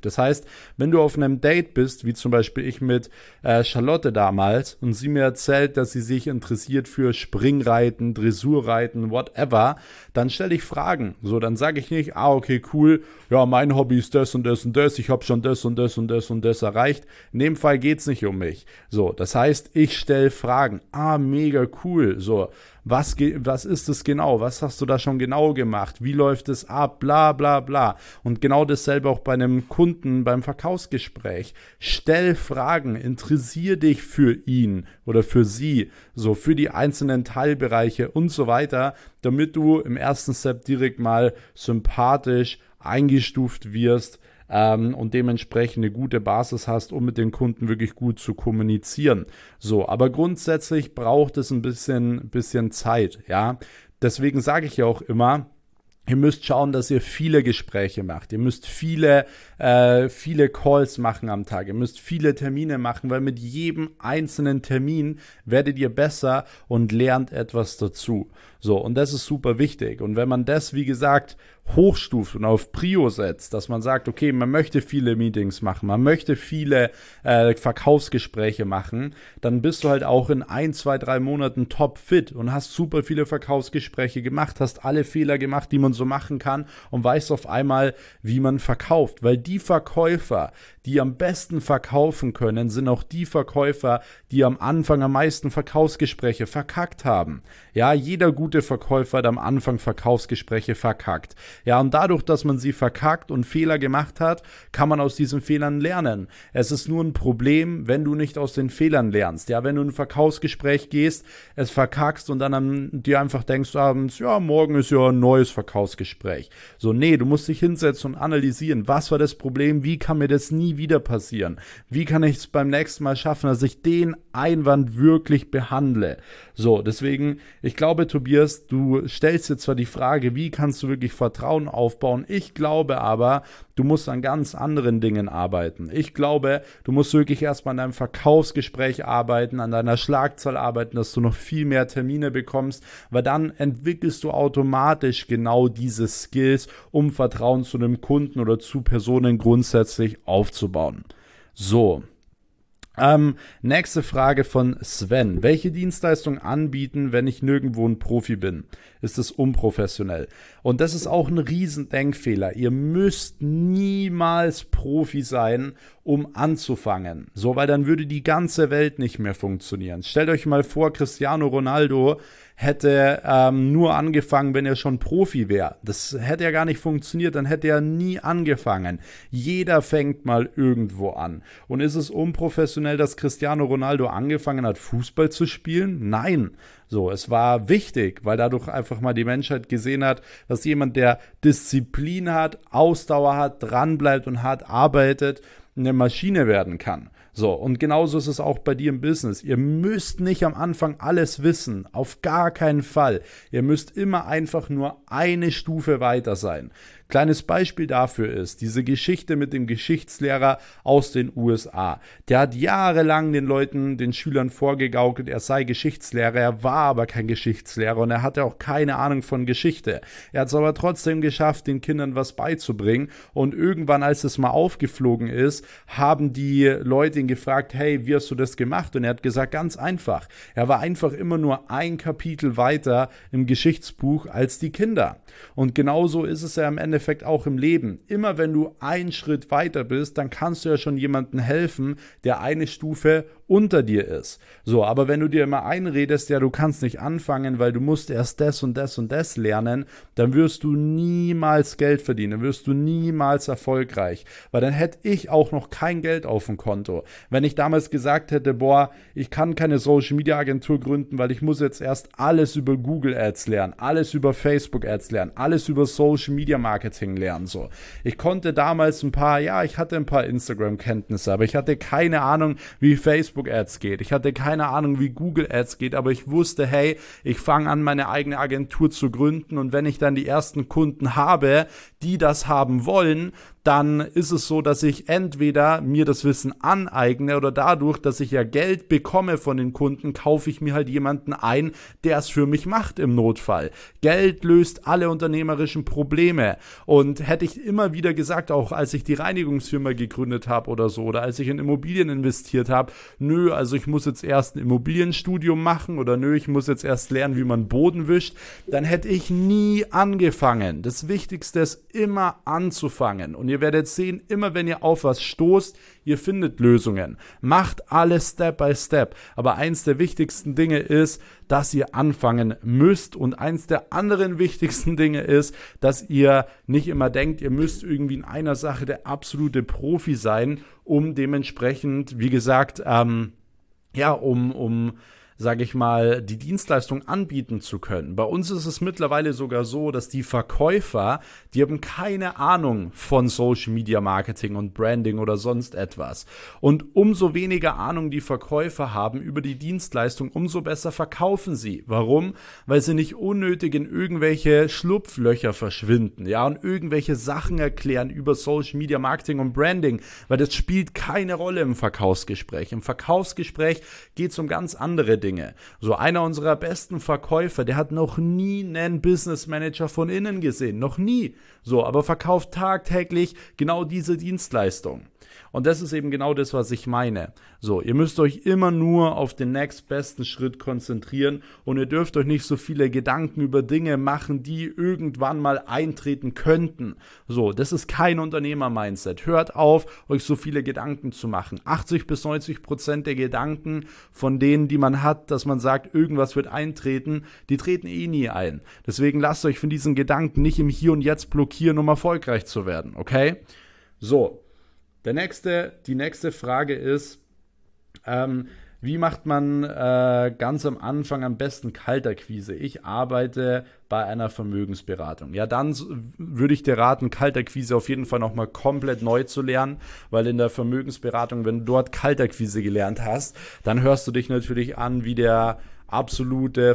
heißt, wenn du auf einem Date bist, wie zum Beispiel ich mit äh, Charlotte damals, und sie mir erzählt, dass sie sich interessiert für Springreiten, Dressurreiten, whatever, dann stelle ich Fragen. So, dann sage ich nicht, ah, okay, cool, ja, mein Hobby ist das und das und das, ich habe schon das und das und das und das erreicht. In dem Fall geht's nicht um mich. So, das heißt, ich stelle Fragen. Ah, mega cool. So, was, was ist es genau? Was hast du da schon genau gemacht? Wie läuft es ab? Bla, bla, bla. Und genau dasselbe auch bei einem Kunden beim Verkaufsgespräch. Stell Fragen, interessier dich für ihn oder für sie, so für die einzelnen Teilbereiche und so weiter, damit du im ersten Step direkt mal sympathisch eingestuft wirst, Ähm, und dementsprechend eine gute Basis hast, um mit den Kunden wirklich gut zu kommunizieren. So, aber grundsätzlich braucht es ein bisschen, bisschen Zeit, ja. Deswegen sage ich ja auch immer, ihr müsst schauen, dass ihr viele Gespräche macht. Ihr müsst viele, äh, viele Calls machen am Tag. Ihr müsst viele Termine machen, weil mit jedem einzelnen Termin werdet ihr besser und lernt etwas dazu. So, und das ist super wichtig. Und wenn man das, wie gesagt, hochstuft und auf Prio setzt, dass man sagt, okay, man möchte viele Meetings machen, man möchte viele äh, Verkaufsgespräche machen, dann bist du halt auch in ein, zwei, drei Monaten top fit und hast super viele Verkaufsgespräche gemacht, hast alle Fehler gemacht, die man so machen kann und weißt auf einmal, wie man verkauft. Weil die Verkäufer, die am besten verkaufen können, sind auch die Verkäufer, die am Anfang am meisten Verkaufsgespräche verkackt haben. Ja, jeder gute Verkäufer hat am Anfang Verkaufsgespräche verkackt. Ja, und dadurch, dass man sie verkackt und Fehler gemacht hat, kann man aus diesen Fehlern lernen. Es ist nur ein Problem, wenn du nicht aus den Fehlern lernst. Ja, wenn du in ein Verkaufsgespräch gehst, es verkackst und dann am, dir einfach denkst abends, ja, morgen ist ja ein neues Verkaufsgespräch. So, nee, du musst dich hinsetzen und analysieren, was war das Problem, wie kann mir das nie wieder passieren? Wie kann ich es beim nächsten Mal schaffen, dass ich den Einwand wirklich behandle? So, deswegen, ich glaube, Tobias, du stellst dir zwar die Frage, wie kannst du wirklich Vertrauen aufbauen? Ich glaube aber, du musst an ganz anderen Dingen arbeiten. Ich glaube, du musst wirklich erstmal an deinem Verkaufsgespräch arbeiten, an deiner Schlagzahl arbeiten, dass du noch viel mehr Termine bekommst, weil dann entwickelst du automatisch genau diese Skills, um Vertrauen zu einem Kunden oder zu Personen grundsätzlich aufzubauen. So. Ähm, nächste Frage von Sven. Welche Dienstleistung anbieten, wenn ich nirgendwo ein Profi bin? Ist es unprofessionell? Und das ist auch ein Riesendenkfehler. Ihr müsst niemals Profi sein, um anzufangen. So, weil dann würde die ganze Welt nicht mehr funktionieren. Stellt euch mal vor, Cristiano Ronaldo hätte ähm, nur angefangen, wenn er schon Profi wäre. Das hätte ja gar nicht funktioniert, dann hätte er nie angefangen. Jeder fängt mal irgendwo an. Und ist es unprofessionell, dass Cristiano Ronaldo angefangen hat, Fußball zu spielen? Nein. So, es war wichtig, weil dadurch einfach mal die Menschheit gesehen hat, dass jemand, der Disziplin hat, Ausdauer hat, dranbleibt und hart arbeitet, eine Maschine werden kann. So, und genauso ist es auch bei dir im Business. Ihr müsst nicht am Anfang alles wissen, auf gar keinen Fall. Ihr müsst immer einfach nur eine Stufe weiter sein. Kleines Beispiel dafür ist diese Geschichte mit dem Geschichtslehrer aus den U S A. Der hat jahrelang den Leuten, den Schülern vorgegaukelt, er sei Geschichtslehrer, er war aber kein Geschichtslehrer und er hatte auch keine Ahnung von Geschichte. Er hat es aber trotzdem geschafft, den Kindern was beizubringen und irgendwann, als es mal aufgeflogen ist, haben die Leute ihn gefragt, hey, wie hast du das gemacht? Und er hat gesagt, ganz einfach. Er war einfach immer nur ein Kapitel weiter im Geschichtsbuch als die Kinder. Und genauso ist es ja am Ende Endeffekt auch im Leben. Immer wenn du einen Schritt weiter bist, dann kannst du ja schon jemandem helfen, der eine Stufe unter dir ist. So, aber wenn du dir immer einredest, ja, du kannst nicht anfangen, weil du musst erst das und das und das lernen, dann wirst du niemals Geld verdienen, dann wirst du niemals erfolgreich, weil dann hätte ich auch noch kein Geld auf dem Konto. Wenn ich damals gesagt hätte, boah, ich kann keine Social Media Agentur gründen, weil ich muss jetzt erst alles über Google Ads lernen, alles über Facebook Ads lernen, alles über Social Media Marketing lernen, so. Ich konnte damals ein paar, ja, ich hatte ein paar Instagram-Kenntnisse, aber ich hatte keine Ahnung, wie Facebook Ads geht. Ich hatte keine Ahnung, wie Google Ads geht, aber ich wusste, hey, ich fange an, meine eigene Agentur zu gründen und wenn ich dann die ersten Kunden habe, die das haben wollen, dann ist es so, dass ich entweder mir das Wissen aneigne oder dadurch, dass ich ja Geld bekomme von den Kunden, kaufe ich mir halt jemanden ein, der es für mich macht im Notfall. Geld löst alle unternehmerischen Probleme. Und hätte ich immer wieder gesagt, auch als ich die Reinigungsfirma gegründet habe oder so, oder als ich in Immobilien investiert habe, nö, also ich muss jetzt erst ein Immobilienstudium machen oder nö, ich muss jetzt erst lernen, wie man Boden wischt, dann hätte ich nie angefangen. Das Wichtigste ist immer anzufangen. Und ihr werdet sehen, immer wenn ihr auf was stoßt, ihr findet Lösungen. Macht alles Step by Step. Aber eins der wichtigsten Dinge ist, dass ihr anfangen müsst. Und eins der anderen wichtigsten Dinge ist, dass ihr nicht immer denkt, ihr müsst irgendwie in einer Sache der absolute Profi sein, um dementsprechend, wie gesagt, ähm, ja, um, um, sage ich mal, die Dienstleistung anbieten zu können. Bei uns ist es mittlerweile sogar so, dass die Verkäufer, die haben keine Ahnung von Social Media Marketing und Branding oder sonst etwas. Und umso weniger Ahnung die Verkäufer haben über die Dienstleistung, umso besser verkaufen sie. Warum? Weil sie nicht unnötig in irgendwelche Schlupflöcher verschwinden, ja, und irgendwelche Sachen erklären über Social Media Marketing und Branding, weil das spielt keine Rolle im Verkaufsgespräch. Im Verkaufsgespräch geht es um ganz andere Dinge. Dinge. So einer unserer besten Verkäufer, der hat noch nie einen Business Manager von innen gesehen, noch nie. So, aber verkauft tagtäglich genau diese Dienstleistung. Und das ist eben genau das, was ich meine. So, ihr müsst euch immer nur auf den nächstbesten Schritt konzentrieren und ihr dürft euch nicht so viele Gedanken über Dinge machen, die irgendwann mal eintreten könnten. So, das ist kein Unternehmer-Mindset. Hört auf, euch so viele Gedanken zu machen. achtzig bis neunzig Prozent der Gedanken von denen, die man hat, dass man sagt, irgendwas wird eintreten, die treten eh nie ein. Deswegen lasst euch von diesen Gedanken nicht im Hier und Jetzt blockieren, um erfolgreich zu werden, okay? So. Der nächste, die nächste Frage ist, ähm, wie macht man äh, ganz am Anfang am besten Kaltakquise? Ich arbeite bei einer Vermögensberatung. Ja, dann würde ich dir raten, Kaltakquise auf jeden Fall nochmal komplett neu zu lernen, weil in der Vermögensberatung, wenn du dort Kaltakquise gelernt hast, dann hörst du dich natürlich an wie der absolute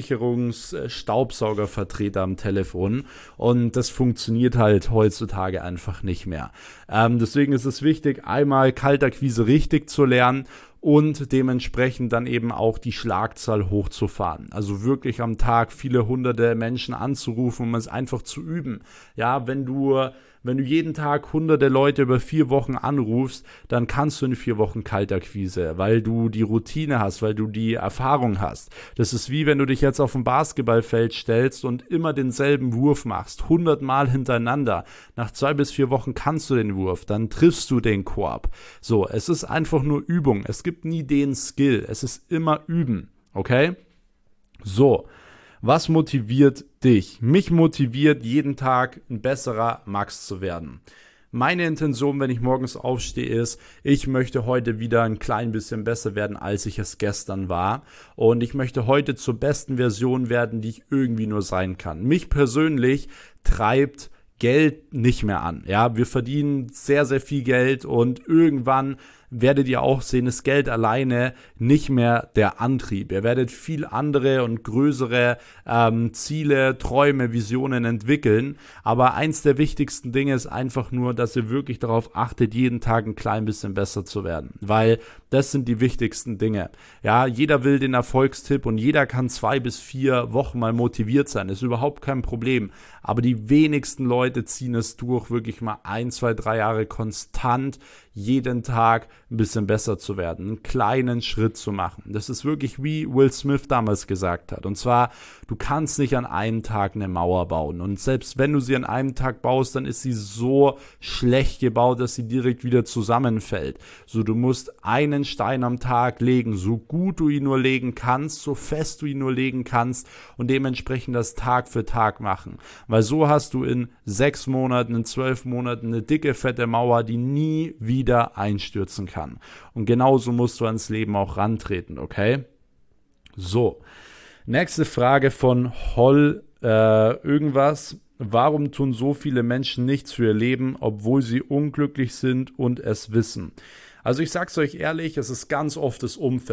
Versicherungsstaubsaugervertreter am Telefon und das funktioniert halt heutzutage einfach nicht mehr. Ähm, deswegen ist es wichtig, einmal Kaltakquise richtig zu lernen und dementsprechend dann eben auch die Schlagzahl hochzufahren. Also wirklich am Tag viele hunderte Menschen anzurufen, um es einfach zu üben. Ja, wenn du Wenn du jeden Tag hunderte Leute über vier Wochen anrufst, dann kannst du in vier Wochen Kaltakquise, weil du die Routine hast, weil du die Erfahrung hast. Das ist wie wenn du dich jetzt auf ein Basketballfeld stellst und immer denselben Wurf machst, hundert Mal hintereinander. Nach zwei bis vier Wochen kannst du den Wurf, dann triffst du den Korb. So, es ist einfach nur Übung. Es gibt nie den Skill. Es ist immer Üben, okay? So. Was motiviert dich? Mich motiviert, jeden Tag ein besserer Max zu werden. Meine Intention, wenn ich morgens aufstehe, ist, ich möchte heute wieder ein klein bisschen besser werden, als ich es gestern war. Und ich möchte heute zur besten Version werden, die ich irgendwie nur sein kann. Mich persönlich treibt Geld nicht mehr an. Ja, wir verdienen sehr, sehr viel Geld und irgendwann werdet ihr auch sehen, ist Geld alleine nicht mehr der Antrieb. Ihr werdet viel andere und größere ähm, Ziele, Träume, Visionen entwickeln. Aber eins der wichtigsten Dinge ist einfach nur, dass ihr wirklich darauf achtet, jeden Tag ein klein bisschen besser zu werden. Weil das sind die wichtigsten Dinge. Ja, jeder will den Erfolgstipp und jeder kann zwei bis vier Wochen mal motiviert sein. Das ist überhaupt kein Problem. Aber die wenigsten Leute ziehen es durch, wirklich mal ein, zwei, drei Jahre konstant jeden Tag ein bisschen besser zu werden, einen kleinen Schritt zu machen. Das ist wirklich wie Will Smith damals gesagt hat. Und zwar, du kannst nicht an einem Tag eine Mauer bauen. Und selbst wenn du sie an einem Tag baust, dann ist sie so schlecht gebaut, dass sie direkt wieder zusammenfällt. So, du musst einen Stein am Tag legen, so gut du ihn nur legen kannst, so fest du ihn nur legen kannst und dementsprechend das Tag für Tag machen. Weil so hast du in sechs Monaten, in zwölf Monaten eine dicke, fette Mauer, die nie wieder einstürzen kann. Und genauso musst du ans Leben auch rantreten, okay? So, nächste Frage von Holl äh, irgendwas. Warum tun so viele Menschen nichts für ihr Leben, obwohl sie unglücklich sind und es wissen? Also ich sag's euch ehrlich, es ist ganz oft das Umfeld.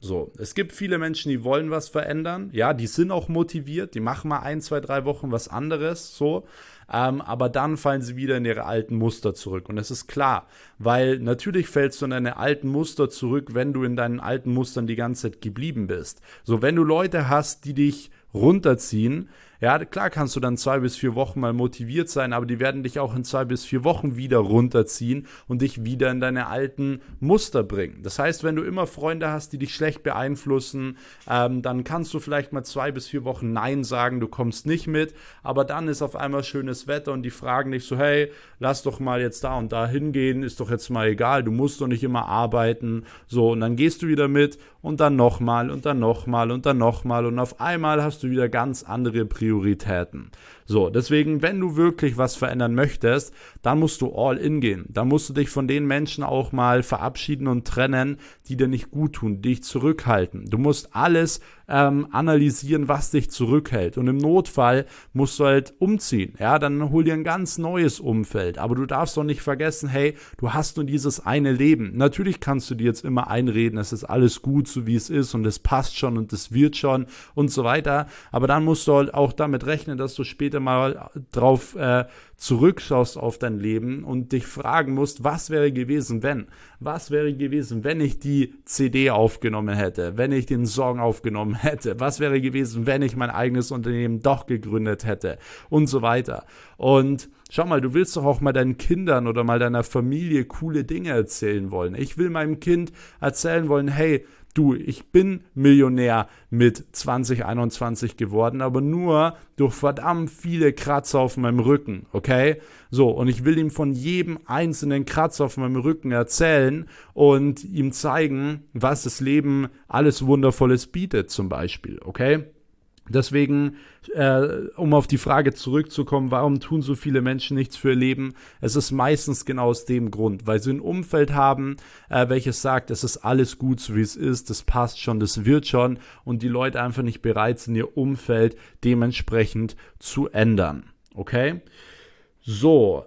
So, es gibt viele Menschen, die wollen was verändern. Ja, die sind auch motiviert. Die machen mal ein, zwei, drei Wochen was anderes. So. Ähm, aber dann fallen sie wieder in ihre alten Muster zurück. Und das ist klar, weil natürlich fällst du in deine alten Muster zurück, wenn du in deinen alten Mustern die ganze Zeit geblieben bist. So, wenn du Leute hast, die dich runterziehen, ja, klar kannst du dann zwei bis vier Wochen mal motiviert sein, aber die werden dich auch in zwei bis vier Wochen wieder runterziehen und dich wieder in deine alten Muster bringen. Das heißt, wenn du immer Freunde hast, die dich schlecht beeinflussen, ähm, dann kannst du vielleicht mal zwei bis vier Wochen Nein sagen, du kommst nicht mit, aber dann ist auf einmal schönes Wetter und die fragen dich so, hey, lass doch mal jetzt da und da hingehen, ist doch jetzt mal egal, du musst doch nicht immer arbeiten, so, und dann gehst du wieder mit und dann nochmal und dann nochmal und dann nochmal und auf einmal hast du wieder ganz andere Prioritäten. Prioritäten. So, deswegen, wenn du wirklich was verändern möchtest, dann musst du all in gehen. Dann musst du dich von den Menschen auch mal verabschieden und trennen, die dir nicht gut tun, die dich zurückhalten. Du musst alles ähm, analysieren, was dich zurückhält. Und im Notfall musst du halt umziehen. Ja, dann hol dir ein ganz neues Umfeld. Aber du darfst doch nicht vergessen, hey, du hast nur dieses eine Leben. Natürlich kannst du dir jetzt immer einreden, es ist alles gut, so wie es ist und es passt schon und es wird schon und so weiter. Aber dann musst du halt auch damit rechnen, dass du später mal drauf äh, zurückschaust auf dein Leben und dich fragen musst, was wäre gewesen, wenn? Was wäre gewesen, wenn ich die C D aufgenommen hätte, wenn ich den Song aufgenommen hätte? Was wäre gewesen, wenn ich mein eigenes Unternehmen doch gegründet hätte? Und so weiter. Und schau mal, du willst doch auch mal deinen Kindern oder mal deiner Familie coole Dinge erzählen wollen. Ich will meinem Kind erzählen wollen, hey, du, ich bin Millionär mit zwanzig einundzwanzig geworden, aber nur durch verdammt viele Kratzer auf meinem Rücken, okay? So, und ich will ihm von jedem einzelnen Kratzer auf meinem Rücken erzählen und ihm zeigen, was das Leben alles Wundervolles bietet zum Beispiel, okay? Deswegen, äh, um auf die Frage zurückzukommen, warum tun so viele Menschen nichts für ihr Leben? Es ist meistens genau aus dem Grund, weil sie ein Umfeld haben, äh, welches sagt, es ist alles gut, so wie es ist, das passt schon, das wird schon und die Leute einfach nicht bereit sind, ihr Umfeld dementsprechend zu ändern. Okay? So,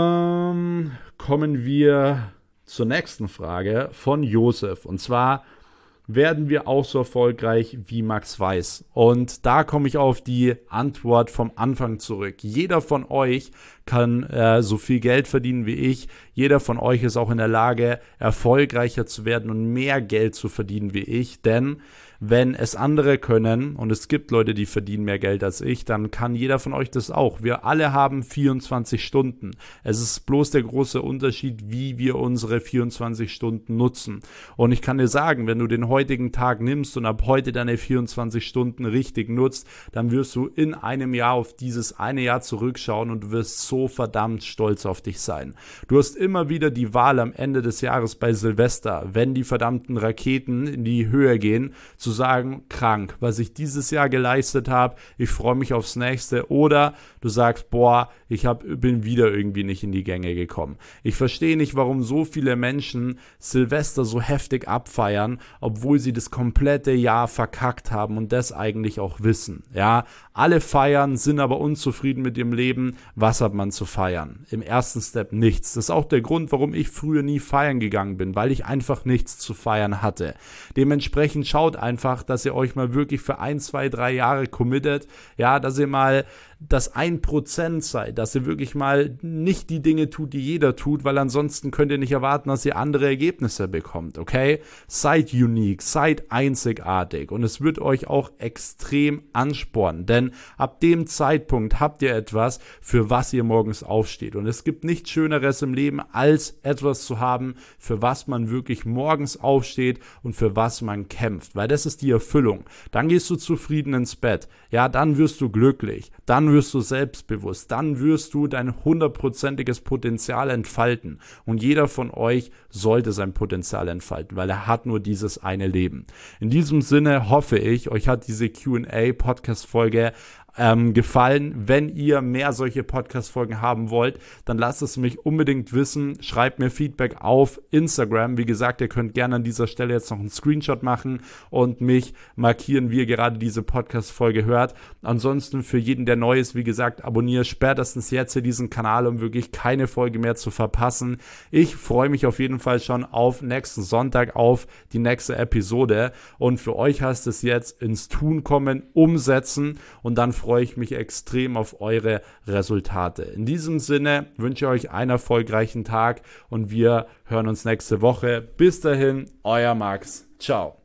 ähm, kommen wir zur nächsten Frage von Josef und zwar: Werden wir auch so erfolgreich wie Max Weiß? Und da komme ich auf die Antwort vom Anfang zurück. Jeder von euch kann äh, so viel Geld verdienen wie ich. Jeder von euch ist auch in der Lage, erfolgreicher zu werden und mehr Geld zu verdienen wie ich. Denn wenn es andere können, und es gibt Leute, die verdienen mehr Geld als ich, dann kann jeder von euch das auch. Wir alle haben vierundzwanzig Stunden. Es ist bloß der große Unterschied, wie wir unsere vierundzwanzig Stunden nutzen. Und ich kann dir sagen, wenn du den heutigen Tag nimmst und ab heute deine vierundzwanzig Stunden richtig nutzt, dann wirst du in einem Jahr auf dieses eine Jahr zurückschauen und du wirst so verdammt stolz auf dich sein. Du hast immer wieder die Wahl am Ende des Jahres bei Silvester, wenn die verdammten Raketen in die Höhe gehen, zu sagen, krank, was ich dieses Jahr geleistet habe, ich freue mich aufs nächste, oder du sagst, boah, ich hab, bin wieder irgendwie nicht in die Gänge gekommen. Ich verstehe nicht, warum so viele Menschen Silvester so heftig abfeiern, obwohl sie das komplette Jahr verkackt haben und das eigentlich auch wissen. Ja, alle feiern, sind aber unzufrieden mit ihrem Leben. Was hat man zu feiern? Im ersten Step nichts. Das ist auch der Grund, warum ich früher nie feiern gegangen bin, weil ich einfach nichts zu feiern hatte. Dementsprechend schaut einfach, dass ihr euch mal wirklich für ein, zwei, drei Jahre committet, ja, dass ihr mal das ein Prozent seid, dass ihr wirklich mal nicht die Dinge tut, die jeder tut, weil ansonsten könnt ihr nicht erwarten, dass ihr andere Ergebnisse bekommt, okay? Seid unique, seid einzigartig und es wird euch auch extrem anspornen, denn ab dem Zeitpunkt habt ihr etwas, für was ihr morgens aufsteht und es gibt nichts Schöneres im Leben, als etwas zu haben, für was man wirklich morgens aufsteht und für was man kämpft, weil das ist die Erfüllung. Dann gehst du zufrieden ins Bett, ja, dann wirst du glücklich, dann wirst du selbstbewusst, dann wirst du dein hundertprozentiges Potenzial entfalten und jeder von euch sollte sein Potenzial entfalten, weil er hat nur dieses eine Leben. In diesem Sinne hoffe ich, euch hat diese Q und A Podcast Folge ähm, gefallen. Wenn ihr mehr solche Podcast-Folgen haben wollt, dann lasst es mich unbedingt wissen. Schreibt mir Feedback auf Instagram. Wie gesagt, ihr könnt gerne an dieser Stelle jetzt noch einen Screenshot machen und mich markieren, wie ihr gerade diese Podcast-Folge hört. Ansonsten für jeden, der neu ist, wie gesagt, abonniere spätestens jetzt hier diesen Kanal, um wirklich keine Folge mehr zu verpassen. Ich freue mich auf jeden Fall schon auf nächsten Sonntag, auf die nächste Episode. Und für euch heißt es jetzt ins Tun kommen, umsetzen, und dann freue ich mich extrem auf eure Resultate. In diesem Sinne wünsche ich euch einen erfolgreichen Tag und wir hören uns nächste Woche. Bis dahin, euer Max. Ciao.